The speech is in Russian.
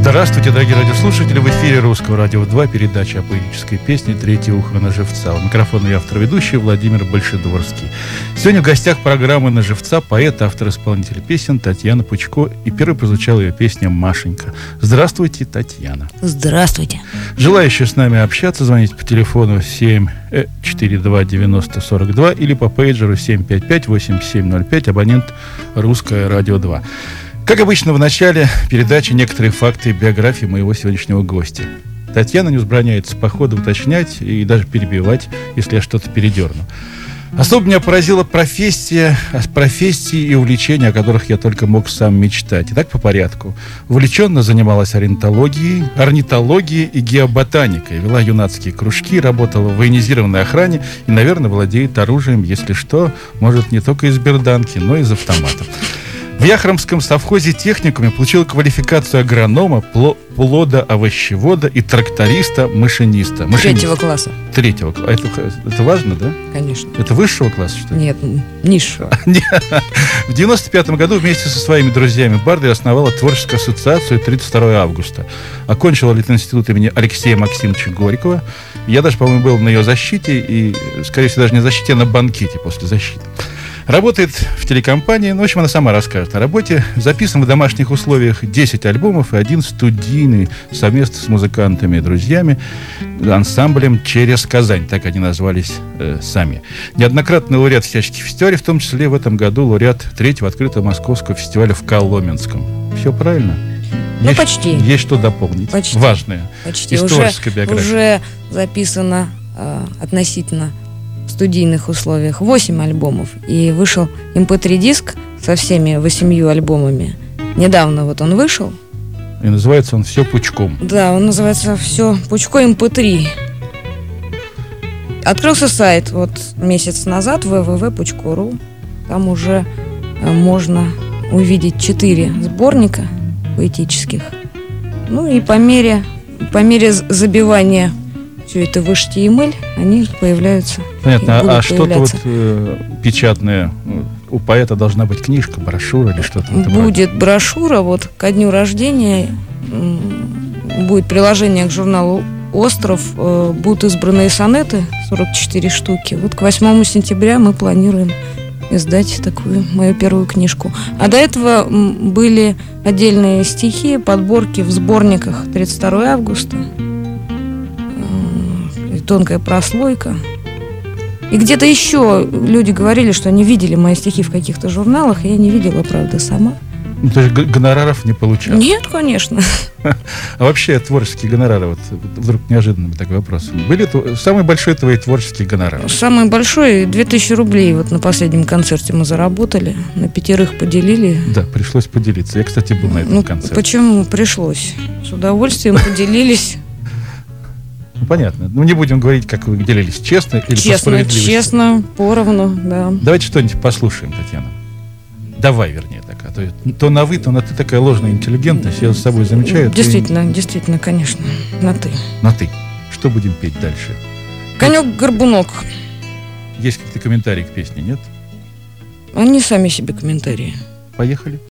Здравствуйте, дорогие радиослушатели. В эфире Русского радио 2, передача о поэтической песне «Третье ухо на живца». У микрофона и автор-ведущий Владимир Большедворский. Сегодня в гостях программы «На живца» поэт, автор-исполнитель песен Татьяна Пучко. И первой прозвучала ее песня «Машенька». Здравствуйте, Татьяна. Здравствуйте. Желающие с нами общаться, звоните по телефону 742-90-42 или по пейджеру 755-8705, абонент «Русское радио 2». Как обычно, в начале передачи некоторые факты биографии моего сегодняшнего гостя. Татьяна не возбраняется по ходу уточнять и даже перебивать, если я что-то передерну. Особо меня поразила профессии и увлечения, о которых я только мог сам мечтать. Итак, по порядку. Увлеченно занималась орнитологией и геоботаникой. Вела юнацкие кружки, работала в военизированной охране и, наверное, владеет оружием, если что, может, не только из берданки, но и из автомата. В Яхромском совхозе техникуме получил квалификацию агронома, плодоовощевода и тракториста-машиниста. Третьего класса. Третьего класса. Это важно, да? Конечно. Это высшего класса, что ли? Нет, низшего. В 95 году вместе со своими друзьями-бардой основала творческую ассоциацию «32 августа». Окончила Литинститут имени Алексея Максимовича Горького. Я даже, по-моему, был на ее защите, и, скорее всего, даже не на защите, а на банкете после защиты. Работает в телекомпании, в общем, она сама расскажет о работе. Записан в домашних условиях 10 альбомов и 1 студийный совместно с музыкантами и друзьями, ансамблем «Через Казань», так они назвались сами. Неоднократный лауреат всяческих фестивалей, в том числе в этом году лауреат 3-го открытого московского фестиваля в Коломенском. Все правильно? Ну, почти. Есть что дополнить? Почти. Важное. Почти. Из творческой биографии. Уже записано относительно студийных условиях 8 альбомов. И вышел MP3-диск со всеми 8 альбомами. Недавно вот он вышел. И называется он «Все пучком». Да, он называется «Все пучком MP3». Открылся сайт вот месяц назад, www.puchko.ru. Там уже можно увидеть 4 сборника поэтических. Ну и по мере забивания все это в HTML, они появляются. Понятно. А что-то вот печатное? У поэта должна быть книжка, брошюра или что-то? Будет брошюра, вот ко дню рождения будет приложение к журналу «Остров», будут избранные сонеты, 44 штуки. Вот к 8 сентября мы планируем издать такую мою первую книжку. А до этого были отдельные стихи, подборки в сборниках «32 августа», «Тонкая прослойка». И где-то еще люди говорили, что они видели мои стихи в каких-то журналах, и я не видела, правда, сама. Ну, то есть гонораров не получал? Нет, конечно. А вообще творческие гонорары, вот вдруг неожиданный такой вопрос. Были самый большой твой творческий гонорар? Самый большой 2000 рублей. Вот на последнем концерте мы заработали, на 5 поделили. Да, пришлось поделиться. Я, кстати, был на этом концерте. Почему пришлось? С удовольствием поделились. Ну, понятно. Ну, не будем говорить, как вы делились. Честно или по справедливости? Честно, поровну, да. Давайте что-нибудь послушаем, Татьяна. Давай, вернее, так. А то на вы, то на ты такая ложная интеллигентность. Я с собой замечаю. Действительно, конечно. На ты. На ты. Что будем петь дальше? Конек-горбунок. Есть какие-то комментарии к песне, нет? Они сами себе комментарии. Поехали.